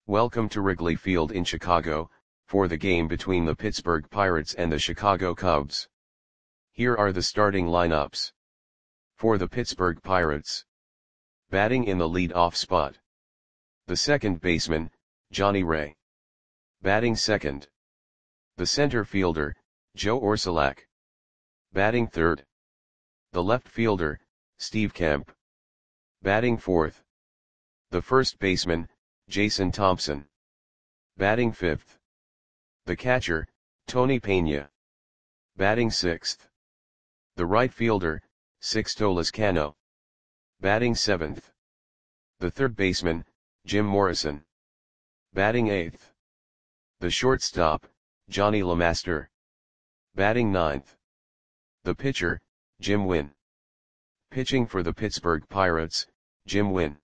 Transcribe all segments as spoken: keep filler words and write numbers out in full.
Welcome to Wrigley Field in Chicago, for the game between the Pittsburgh Pirates and the Chicago Cubs. Here are the starting lineups. For the Pittsburgh Pirates. Batting in the lead-off spot. The second baseman, Johnny Ray. Batting second. The center fielder, Joe Orsulak. Batting third. The left fielder, Steve Kemp. Batting fourth. The first baseman, Jason Thompson. Batting fifth. The catcher, Tony Pena. Batting sixth. The right fielder, Sixto Lezcano. Batting seventh. The third baseman, Jim Morrison. Batting eighth. The shortstop, Johnny LeMaster. Batting ninth. The pitcher, Jim Wynn. Pitching for the Pittsburgh Pirates, Jim Wynn.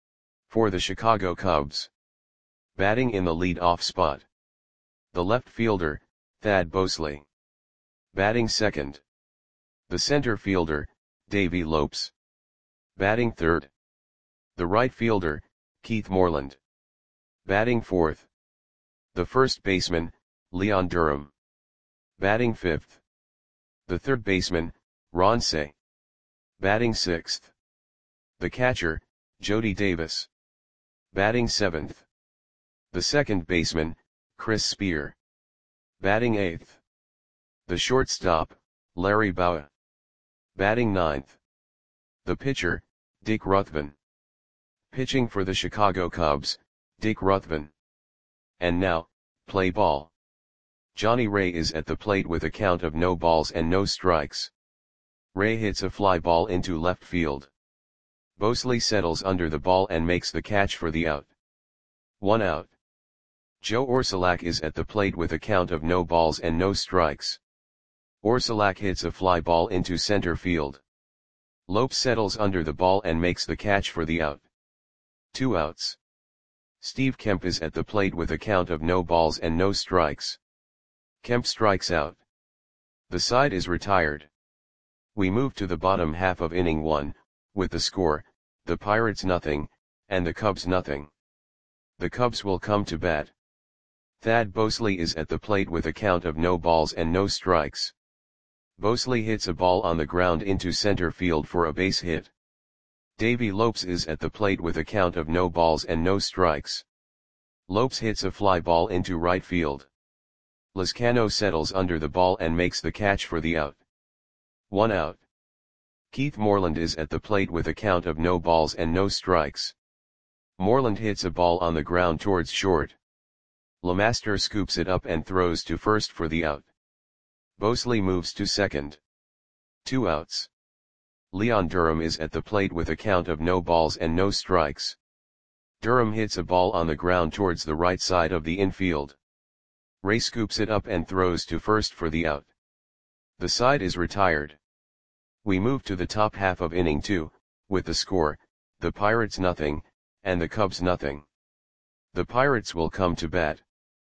For the Chicago Cubs. Batting in the lead-off spot. The left fielder, Thad Bosley. Batting second. The center fielder, Davey Lopes. Batting third. The right fielder, Keith Moreland. Batting fourth. The first baseman, Leon Durham. Batting fifth. The third baseman, Ron Cey. Batting sixth. The catcher, Jody Davis. Batting seventh. The second baseman, Chris Spear. Batting eighth. The shortstop, Larry Bowa. Batting ninth. The pitcher, Dick Ruthven. Pitching for the Chicago Cubs, Dick Ruthven. And now, play ball. Johnny Ray is at the plate with a count of no balls and no strikes. Ray hits a fly ball into left field. Bosley settles under the ball and makes the catch for the out. One out. Joe Orsulak is at the plate with a count of no balls and no strikes. Orsulak hits a fly ball into center field. Lopes settles under the ball and makes the catch for the out. Two outs. Steve Kemp is at the plate with a count of no balls and no strikes. Kemp strikes out. The side is retired. We move to the bottom half of inning one, with the score, the Pirates nothing, and the Cubs nothing. The Cubs will come to bat. Thad Bosley is at the plate with a count of no balls and no strikes. Bosley hits a ball on the ground into center field for a base hit. Davey Lopes is at the plate with a count of no balls and no strikes. Lopes hits a fly ball into right field. Lezcano settles under the ball and makes the catch for the out. One out. Keith Moreland is at the plate with a count of no balls and no strikes. Moreland hits a ball on the ground towards short. LeMaster scoops it up and throws to first for the out. Bosley moves to second. Two outs. Leon Durham is at the plate with a count of no balls and no strikes. Durham hits a ball on the ground towards the right side of the infield. Ray scoops it up and throws to first for the out. The side is retired. We move to the top half of inning two, with the score, the Pirates nothing, and the Cubs nothing. The Pirates will come to bat.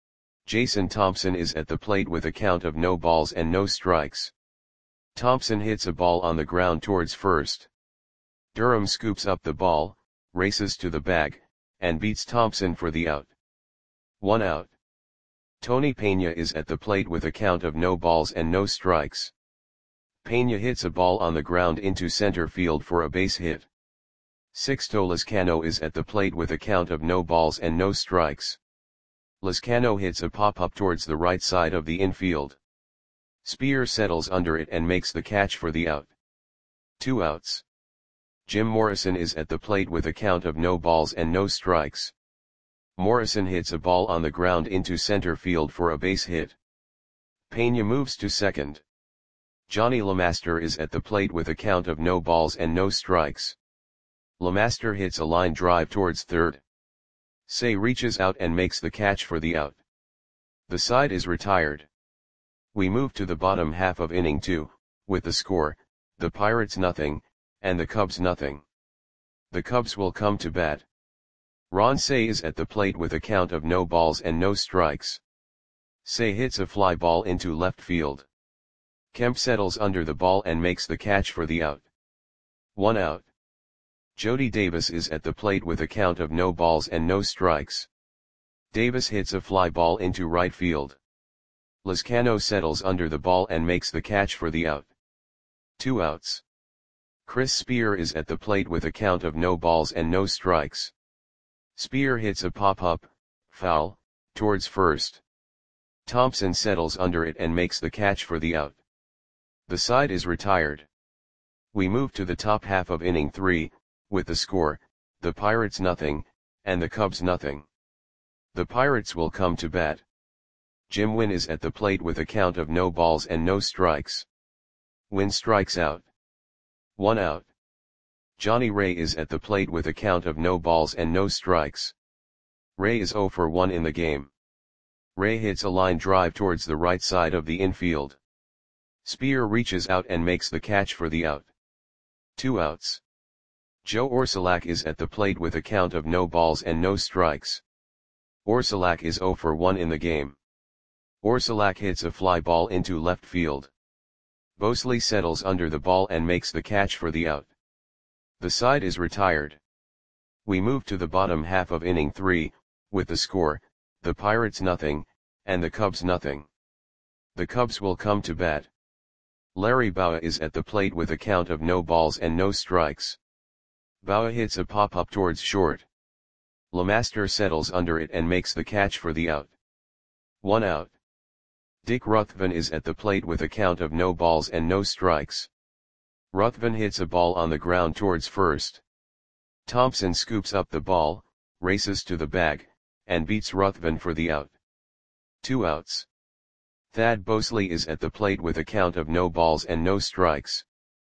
Jason Thompson is at the plate with a count of no balls and no strikes. Thompson hits a ball on the ground towards first. Durham scoops up the ball, races to the bag, and beats Thompson for the out. One out. Tony Pena is at the plate with a count of no balls and no strikes. Pena hits a ball on the ground into center field for a base hit. Sixto Lezcano is at the plate with a count of no balls and no strikes. Lezcano hits a pop-up towards the right side of the infield. Spear settles under it and makes the catch for the out. Two outs. Jim Morrison is at the plate with a count of no balls and no strikes. Morrison hits a ball on the ground into center field for a base hit. Pena moves to second. Johnny LeMaster is at the plate with a count of no balls and no strikes. LeMaster hits a line drive towards third. Cey reaches out and makes the catch for the out. The side is retired. We move to the bottom half of inning two, with the score, the Pirates nothing, and the Cubs nothing. The Cubs will come to bat. Ron Cey is at the plate with a count of no balls and no strikes. Cey hits a fly ball into left field. Kemp settles under the ball and makes the catch for the out. One out. Jody Davis is at the plate with a count of no balls and no strikes. Davis hits a fly ball into right field. Lezcano settles under the ball and makes the catch for the out. Two outs. Chris Spear is at the plate with a count of no balls and no strikes. Spear hits a pop-up, foul, towards first. Thompson settles under it and makes the catch for the out. The side is retired. We move to the top half of inning three, with the score, the Pirates nothing, and the Cubs nothing. The Pirates will come to bat. Jim Wynn is at the plate with a count of no balls and no strikes. Wynn strikes out. One out. Johnny Ray is at the plate with a count of no balls and no strikes. Ray is oh for one in the game. Ray hits a line drive towards the right side of the infield. Spear reaches out and makes the catch for the out. Two outs. Joe Orsulak is at the plate with a count of no balls and no strikes. Orsulak is oh for one in the game. Orsulak hits a fly ball into left field. Bosley settles under the ball and makes the catch for the out. The side is retired. We move to the bottom half of inning three, with the score, the Pirates nothing, and the Cubs nothing. The Cubs will come to bat. Larry Bowa is at the plate with a count of no balls and no strikes. Bowa hits a pop-up towards short. LeMaster settles under it and makes the catch for the out. One out. Dick Ruthven is at the plate with a count of no balls and no strikes. Ruthven hits a ball on the ground towards first. Thompson scoops up the ball, races to the bag, and beats Ruthven for the out. Two outs. Thad Bosley is at the plate with a count of no balls and no strikes.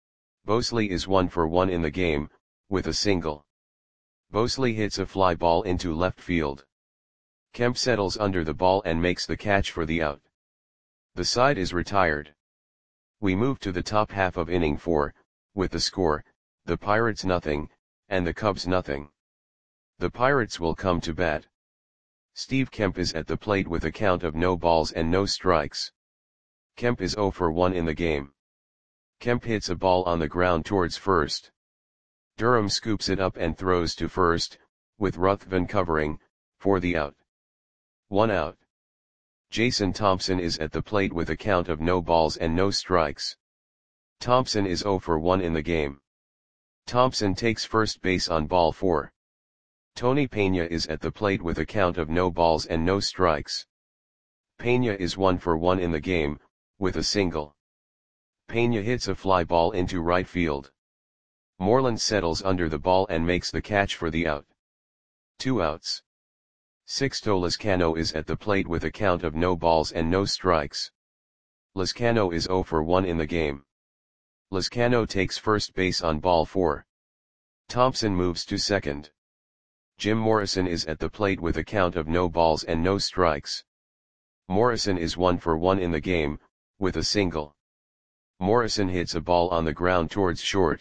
Bosley is one for one in the game, with a single. Bosley hits a fly ball into left field. Kemp settles under the ball and makes the catch for the out. The side is retired. We move to the top half of inning four, with the score, the Pirates nothing, and the Cubs nothing. The Pirates will come to bat. Steve Kemp is at the plate with a count of no balls and no strikes. Kemp is oh for one in the game. Kemp hits a ball on the ground towards first. Durham scoops it up and throws to first, with Ruthven covering, for the out. One out. Jason Thompson is at the plate with a count of no balls and no strikes. Thompson is oh for one in the game. Thompson takes first base on ball four. Tony Pena is at the plate with a count of no balls and no strikes. Pena is one for one in the game, with a single. Pena hits a fly ball into right field. Moreland settles under the ball and makes the catch for the out. Two outs. Sixto Lezcano is at the plate with a count of no balls and no strikes. Lezcano is oh for one in the game. Lezcano takes first base on ball four. Thompson moves to second. Jim Morrison is at the plate with a count of no balls and no strikes. Morrison is one for one in the game, with a single. Morrison hits a ball on the ground towards short.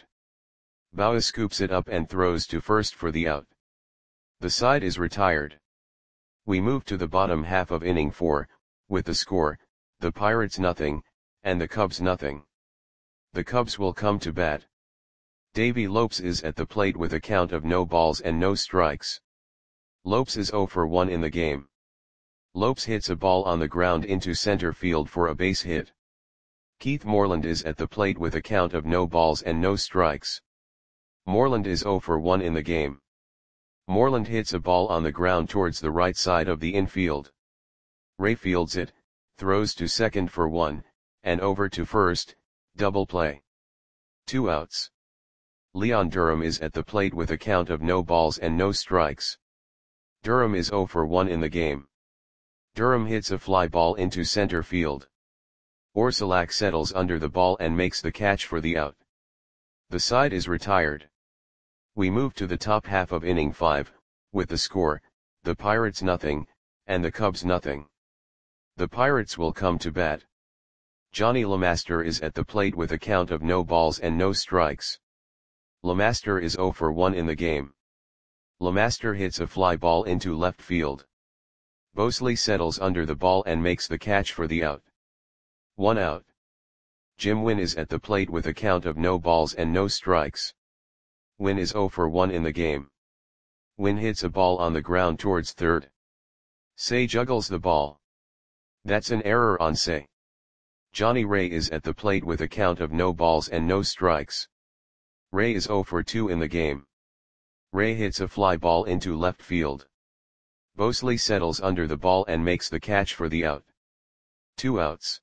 Bowa scoops it up and throws to first for the out. The side is retired. We move to the bottom half of inning four, with the score, the Pirates nothing, and the Cubs nothing. The Cubs will come to bat. Davey Lopes is at the plate with a count of no balls and no strikes. Lopes is oh for one in the game. Lopes hits a ball on the ground into center field for a base hit. Keith Moreland is at the plate with a count of no balls and no strikes. Moreland is oh for one in the game. Moreland hits a ball on the ground towards the right side of the infield. Ray fields it, throws to second for one, and over to first, double play. Two outs. Leon Durham is at the plate with a count of no balls and no strikes. Durham is oh for one in the game. Durham hits a fly ball into center field. Orsulak settles under the ball and makes the catch for the out. The side is retired. We move to the top half of inning five, with the score, the Pirates nothing, and the Cubs nothing. The Pirates will come to bat. Johnny LeMaster is at the plate with a count of no balls and no strikes. LeMaster is oh for one in the game. LeMaster hits a fly ball into left field. Bosley settles under the ball and makes the catch for the out. One out. Jim Wynn is at the plate with a count of no balls and no strikes. Wynn is oh for one in the game. Wynn hits a ball on the ground towards third. Say juggles the ball. That's an error on Say. Johnny Ray is at the plate with a count of no balls and no strikes. Ray is zero for two in the game. Ray hits a fly ball into left field. Bosley settles under the ball and makes the catch for the out. Two outs.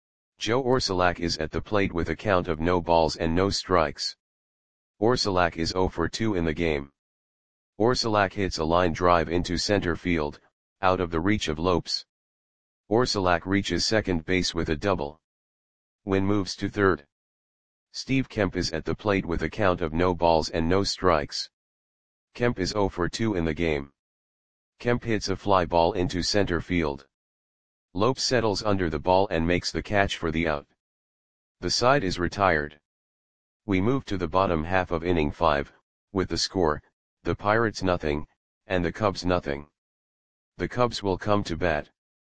Joe Orsulak is at the plate with a count of no balls and no strikes. Orsulak is zero for two in the game. Orsulak hits a line drive into center field, out of the reach of Lopes. Orsulak reaches second base with a double. Wynn moves to third. Steve Kemp is at the plate with a count of no balls and no strikes. Kemp is zero for two in the game. Kemp hits a fly ball into center field. Lopes settles under the ball and makes the catch for the out. The side is retired. We move to the bottom half of inning five, with the score, the Pirates nothing, and the Cubs nothing. The Cubs will come to bat.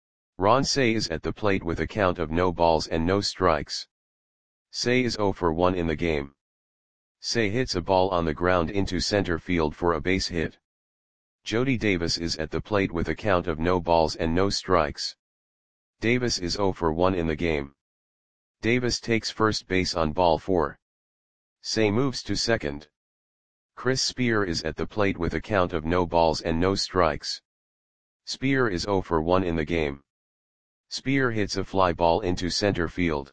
Ron Cey is at the plate with a count of no balls and no strikes. Cey is zero for one in the game. Cey hits a ball on the ground into center field for a base hit. Jody Davis is at the plate with a count of no balls and no strikes. Davis is zero for one in the game. Davis takes first base on ball four. Cey moves to second. Chris Spear is at the plate with a count of no balls and no strikes. Spear is zero for one in the game. Spear hits a fly ball into center field.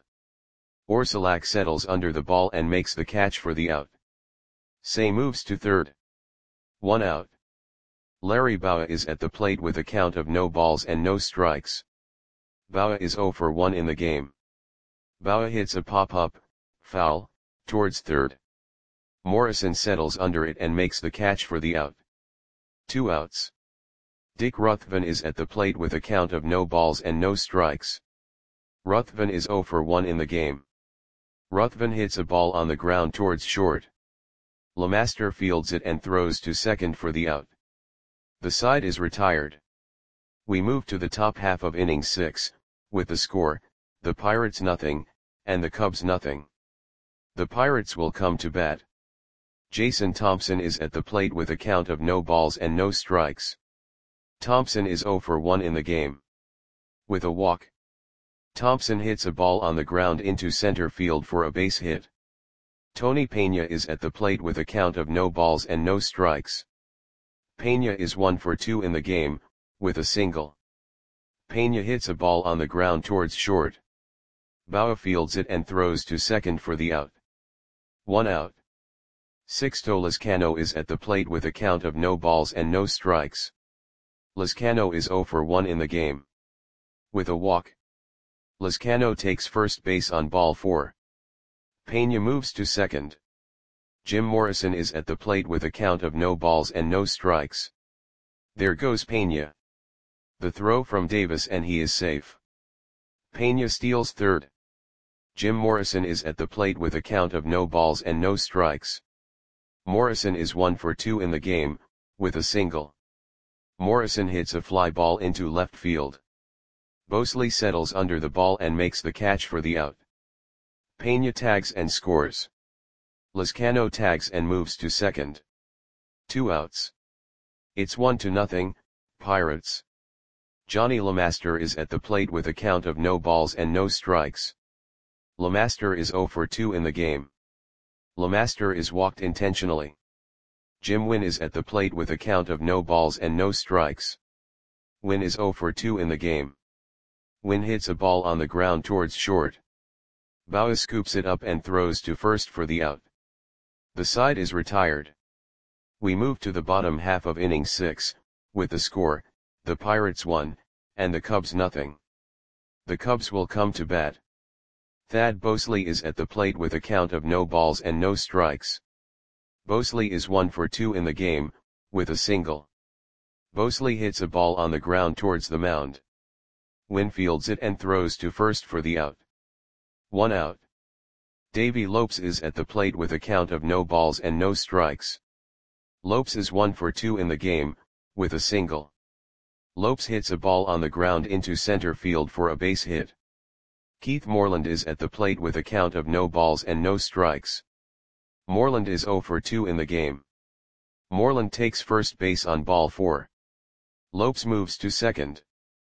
Orsulak settles under the ball and makes the catch for the out. Cey moves to third. One out. Larry Bowa is at the plate with a count of no balls and no strikes. Bowa is zero for one in the game. Bowa hits a pop-up, foul, towards third. Morrison settles under it and makes the catch for the out. Two outs. Dick Ruthven is at the plate with a count of no balls and no strikes. Ruthven is zero for one in the game. Ruthven hits a ball on the ground towards short. Lemaster fields it and throws to second for the out. The side is retired. We move to the top half of inning six, with the score, the Pirates nothing, and the Cubs nothing. The Pirates will come to bat. Jason Thompson is at the plate with a count of no balls and no strikes. Thompson is zero for one in the game. With a walk. Thompson hits a ball on the ground into center field for a base hit. Tony Pena is at the plate with a count of no balls and no strikes. Pena is one for two in the game, with a single. Pena hits a ball on the ground towards short. Bowa fields it and throws to second for the out. One out. Sixto Lezcano is at the plate with a count of no balls and no strikes. Lezcano is zero for one in the game. With a walk. Lezcano takes first base on ball four. Pena moves to second. Jim Morrison is at the plate with a count of no balls and no strikes. There goes Pena. The throw from Davis and he is safe. Pena steals third. Jim Morrison is at the plate with a count of no balls and no strikes. Morrison is one for two in the game, with a single. Morrison hits a fly ball into left field. Bosley settles under the ball and makes the catch for the out. Pena tags and scores. Lezcano tags and moves to second. Two outs. It's one to nothing, Pirates. Johnny Lemaster is at the plate with a count of no balls and no strikes. Lemaster is zero for two in the game. Lemaster is walked intentionally. Jim Wynn is at the plate with a count of no balls and no strikes. Wynn is zero for two in the game. Wynn hits a ball on the ground towards short. Bowa scoops it up and throws to first for the out. The side is retired. We move to the bottom half of inning six, with the score, the Pirates one, and the Cubs nothing. The Cubs will come to bat. Thad Bosley is at the plate with a count of no balls and no strikes. Bosley is one for two in the game, with a single. Bosley hits a ball on the ground towards the mound. Wynn fields it and throws to first for the out. One out. Davey Lopes is at the plate with a count of no balls and no strikes. Lopes is one for two in the game, with a single. Lopes hits a ball on the ground into center field for a base hit. Keith Moreland is at the plate with a count of no balls and no strikes. Moreland is zero for two in the game. Moreland takes first base on ball four. Lopes moves to second.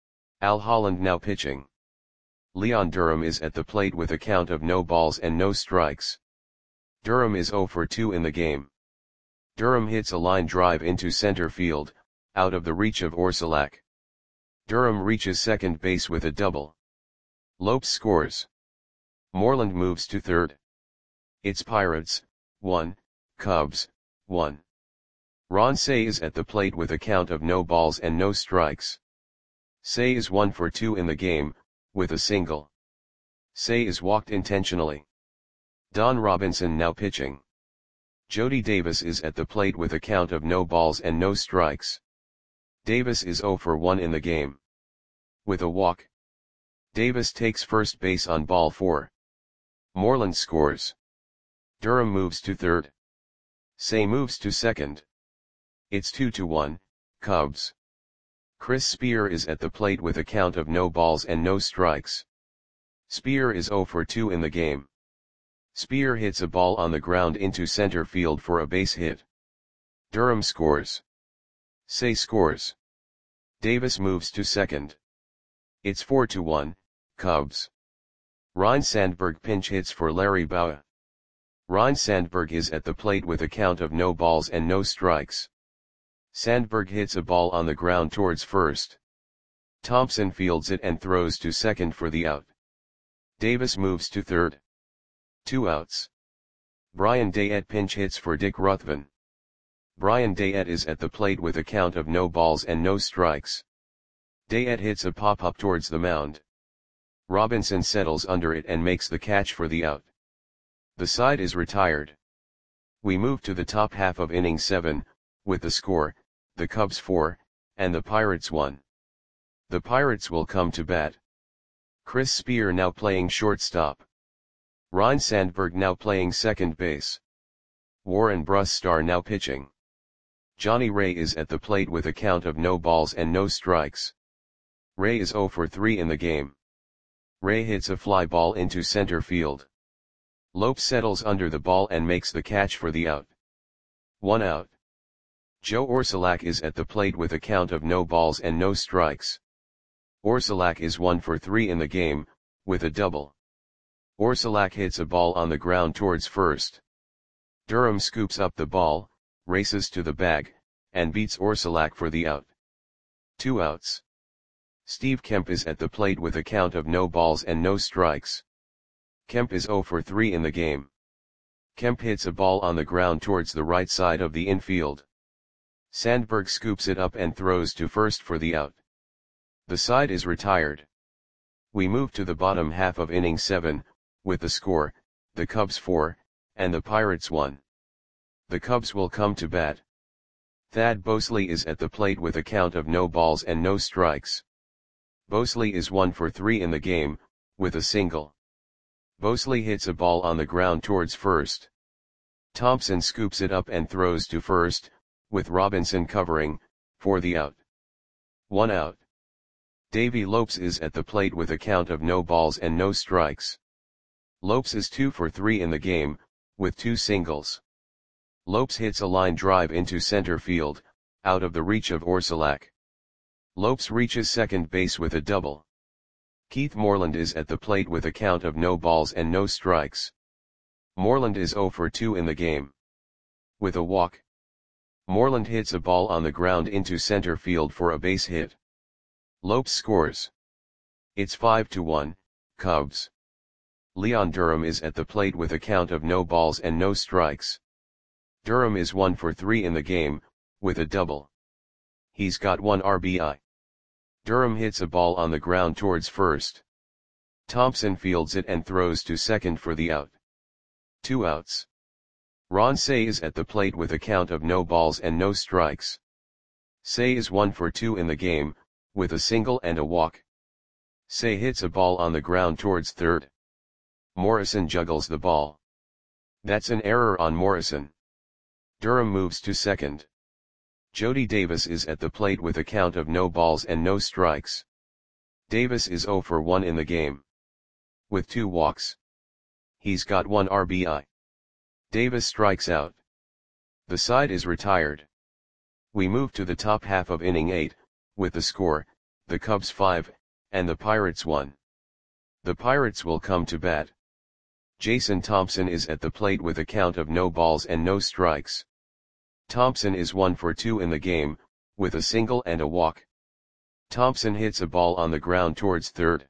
Al Holland now pitching. Leon Durham is at the plate with a count of no balls and no strikes. Durham is oh for two in the game. Durham hits a line drive into center field, out of the reach of Orsulak. Durham reaches second base with a double. Lopes scores. Moreland moves to third. It's Pirates, one, Cubs, one. Ron Cey is at the plate with a count of no balls and no strikes. Cey is one for two in the game, with a single. Cey is walked intentionally. Don Robinson now pitching. Jody Davis is at the plate with a count of no balls and no strikes. Davis is oh for one in the game. With a walk. Davis takes first base on ball four. Moreland scores. Durham moves to third. Cey moves to second. It's two to one, Cubs. Chris Spear is at the plate with a count of no balls and no strikes. Spear is oh for two in the game. Spear hits a ball on the ground into center field for a base hit. Durham scores. Cey scores. Davis moves to second. It's four to one, Cubs. Ryne Sandberg pinch hits for Larry Bowa. Ryne Sandberg is at the plate with a count of no balls and no strikes. Sandberg hits a ball on the ground towards first. Thompson fields it and throws to second for the out. Davis moves to third. Two outs. Brian Dayette pinch hits for Dick Ruthven. Brian Dayette is at the plate with a count of no balls and no strikes. Dayette hits a pop-up towards the mound. Robinson settles under it and makes the catch for the out. The side is retired. We move to the top half of inning seven, with the score, the Cubs four, and the Pirates one. The Pirates will come to bat. Chris Spear now playing shortstop. Ryne Sandberg now playing second base. Warren Brustar now pitching. Johnny Ray is at the plate with a count of no balls and no strikes. Ray is oh for three in the game. Ray hits a fly ball into center field. Lopes settles under the ball and makes the catch for the out. One out. Joe Orsulak is at the plate with a count of no balls and no strikes. Orsulak is one for three in the game, with a double. Orsulak hits a ball on the ground towards first. Durham scoops up the ball, races to the bag, and beats Orsulak for the out. Two outs. Steve Kemp is at the plate with a count of no balls and no strikes. Kemp is oh for three in the game. Kemp hits a ball on the ground towards the right side of the infield. Sandberg scoops it up and throws to first for the out. The side is retired. We move to the bottom half of inning seven, with the score, the Cubs four, and the Pirates one. The Cubs will come to bat. Thad Bosley is at the plate with a count of no balls and no strikes. Bosley is one for three in the game, with a single. Bosley hits a ball on the ground towards first. Thompson scoops it up and throws to first, with Robinson covering, for the out. One out. Davey Lopes is at the plate with a count of no balls and no strikes. Lopes is two for three in the game, with two singles. Lopes hits a line drive into center field, out of the reach of Orsulak. Lopes reaches second base with a double. Keith Moreland is at the plate with a count of no balls and no strikes. Moreland is oh for two in the game. With a walk. Moreland hits a ball on the ground into center field for a base hit. Lopes scores. It's five to one, Cubs. Leon Durham is at the plate with a count of no balls and no strikes. Durham is one for three in the game, with a double. He's got one R B I. Durham hits a ball on the ground towards first. Thompson fields it and throws to second for the out. Two outs. Ron Cey is at the plate with a count of no balls and no strikes. Cey is one for two in the game, with a single and a walk. Cey hits a ball on the ground towards third. Morrison juggles the ball. That's an error on Morrison. Durham moves to second. Jody Davis is at the plate with a count of no balls and no strikes. Davis is oh for one in the game. With two walks. He's got one R B I. Davis strikes out. The side is retired. We move to the top half of inning eight, with the score, the Cubs five, and the Pirates one. The Pirates will come to bat. Jason Thompson is at the plate with a count of no balls and no strikes. Thompson is one for two in the game, with a single and a walk. Thompson hits a ball on the ground towards third.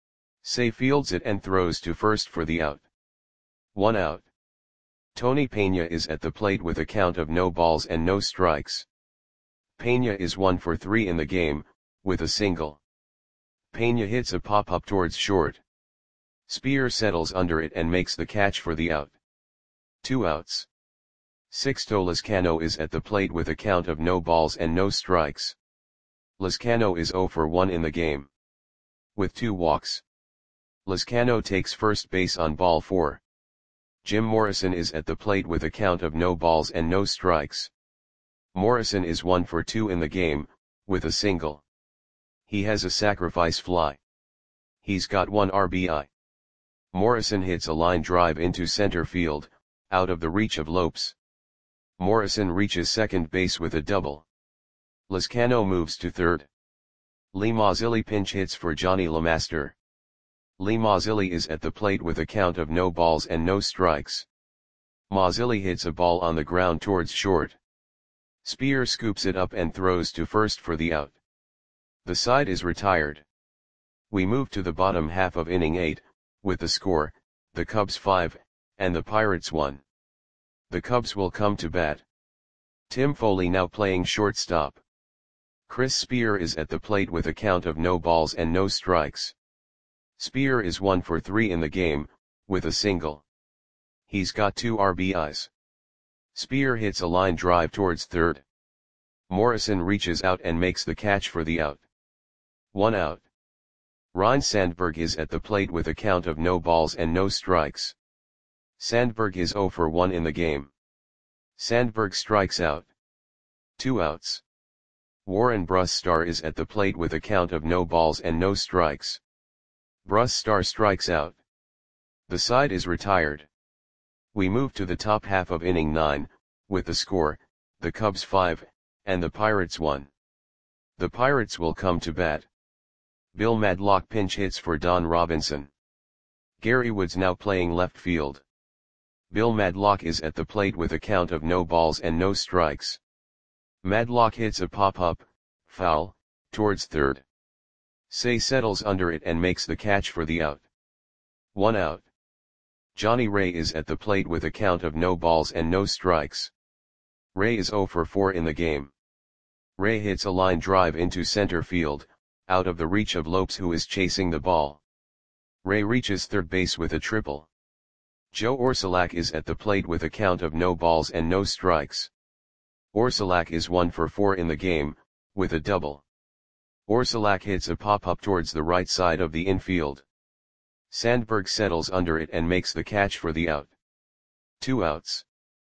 Say fields it and throws to first for the out. One out. Tony Peña is at the plate with a count of no balls and no strikes. Peña is one for three in the game, with a single. Peña hits a pop-up towards short. Spear settles under it and makes the catch for the out. Two outs. Sixto Lezcano is at the plate with a count of no balls and no strikes. Lezcano is zero for one in the game, with two walks. Lezcano takes first base on ball four. Jim Morrison is at the plate with a count of no balls and no strikes. Morrison is one for two in the game, with a single. He has a sacrifice fly. He's got one R B I. Morrison hits a line drive into center field, out of the reach of Lopes. Morrison reaches second base with a double. Lezcano moves to third. Lee Mazzilli pinch hits for Johnny LeMaster. Lee Mazzilli is at the plate with a count of no balls and no strikes. Mazzilli hits a ball on the ground towards short. Spear scoops it up and throws to first for the out. The side is retired. We move to the bottom half of inning eight, with the score, the Cubs five, and the Pirates one. The Cubs will come to bat. Tim Foley now playing shortstop. Chris Spear is at the plate with a count of no balls and no strikes. Spear is one for three in the game, with a single. He's got two R B Is. Spear hits a line drive towards third. Morrison reaches out and makes the catch for the out. One out. Ryne Sandberg is at the plate with a count of no balls and no strikes. Sandberg is zero for one in the game. Sandberg strikes out. Two outs. Warren Brusstar is at the plate with a count of no balls and no strikes. Brusstar strikes out. The side is retired. We move to the top half of inning nine, with the score, the Cubs five, and the Pirates one. The Pirates will come to bat. Bill Madlock pinch hits for Don Robinson. Gary Woods now playing left field. Bill Madlock is at the plate with a count of no balls and no strikes. Madlock hits a pop-up, foul, towards third. Say settles under it and makes the catch for the out. One out. Johnny Ray is at the plate with a count of no balls and no strikes. Ray is zero for four in the game. Ray hits a line drive into center field, out of the reach of Lopes, who is chasing the ball. Ray reaches third base with a triple. Joe Orsulak is at the plate with a count of no balls and no strikes. Orsulak is one for four in the game, with a double. Orsulak hits a pop-up towards the right side of the infield. Sandberg settles under it and makes the catch for the out. Two outs.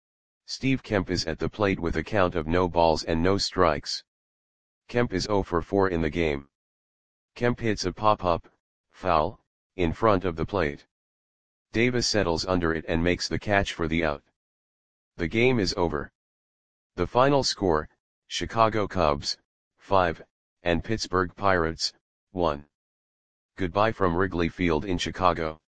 Steve Kemp is at the plate with a count of no balls and no strikes. Kemp is zero for four in the game. Kemp hits a pop-up, foul, in front of the plate. Davis settles under it and makes the catch for the out. The game is over. The final score, Chicago Cubs, five, and Pittsburgh Pirates, one. Goodbye from Wrigley Field in Chicago.